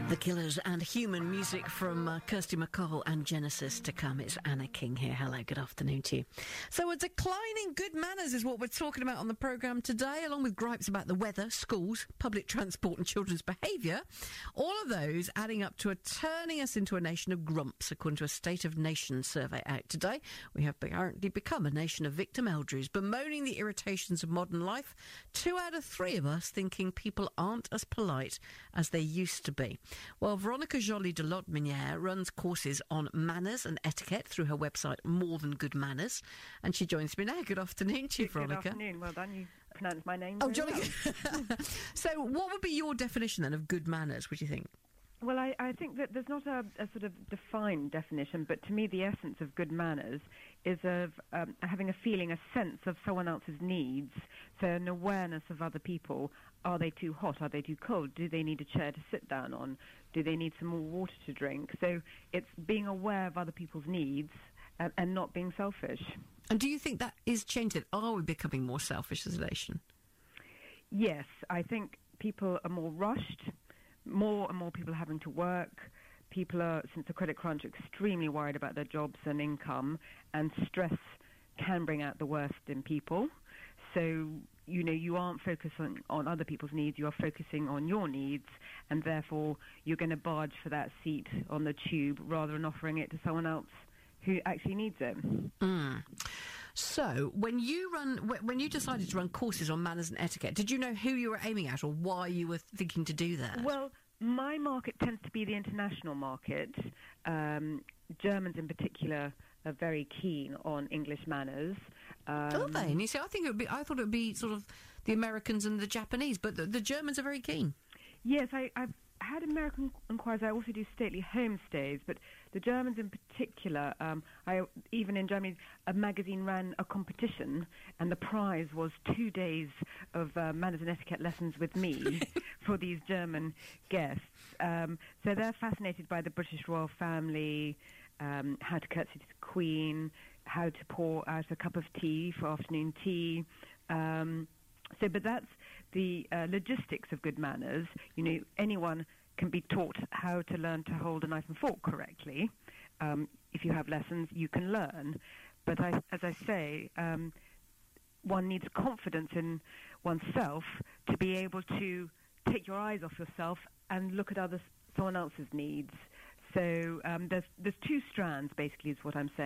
The Killers and Human music from Kirsty MacColl and Genesis to come. It's Anna King here. Hello, good afternoon to you. So a decline in good manners is what we're talking about on the programme today, along with gripes about the weather, schools, public transport and children's behaviour. All of those adding up to turning us into a nation of grumps, according to a State of Nations survey out today. We have apparently become a nation of victim elders, bemoaning the irritations of modern life. 2 out of 3 of us thinking people aren't as polite as they used to be. Well, Veronica Joly de Lotbiniere runs courses on manners and etiquette through her website, More Than Good Manners. And she joins me now. Good afternoon to you, Veronica. Good afternoon. Well done. You pronounced my name Oh, very jolly well. good. So what would be your definition, then, of good manners, would you think? Well, I think that there's not a sort of defined definition, but to me the essence of good manners is of having a feeling, a sense of someone else's needs, so an awareness of other people. Are they too hot? Are they too cold? Do they need a chair to sit down on? Do they need some more water to drink? So it's being aware of other people's needs and not being selfish. And do you think that is changing? Are we becoming more selfish as a nation? Yes, I think people are more rushed. More and more people are having to work. People are, since the credit crunch, extremely worried about their jobs and income, and stress can bring out the worst in people. So, you know, you aren't focusing on other people's needs, you are focusing on your needs, and therefore you're going to barge for that seat on the tube rather than offering it to someone else who actually needs it. So, when you decided to run courses on manners and etiquette, did you know who you were aiming at or why you were thinking to do that? Well, my market tends to be the international market. Germans in particular are very keen on English manners. Are they? And you see, I thought it would be sort of the Americans and the Japanese, but the Germans are very keen. Yes, I've had American inquiries. I also do stately homestays, but the Germans in particular, even in Germany, a magazine ran a competition, and the prize was 2 days of manners and etiquette lessons with me for these German guests. So they're fascinated by the British royal family, how to curtsy to the Queen, how to pour out a cup of tea for afternoon tea. But that's the logistics of good manners. You know, anyone can be taught how to learn to hold a knife and fork correctly. If you have lessons, you can learn. But as I say, one needs confidence in oneself to be able to take your eyes off yourself and look at someone else's needs. So there's 2 strands, basically, is what I'm saying.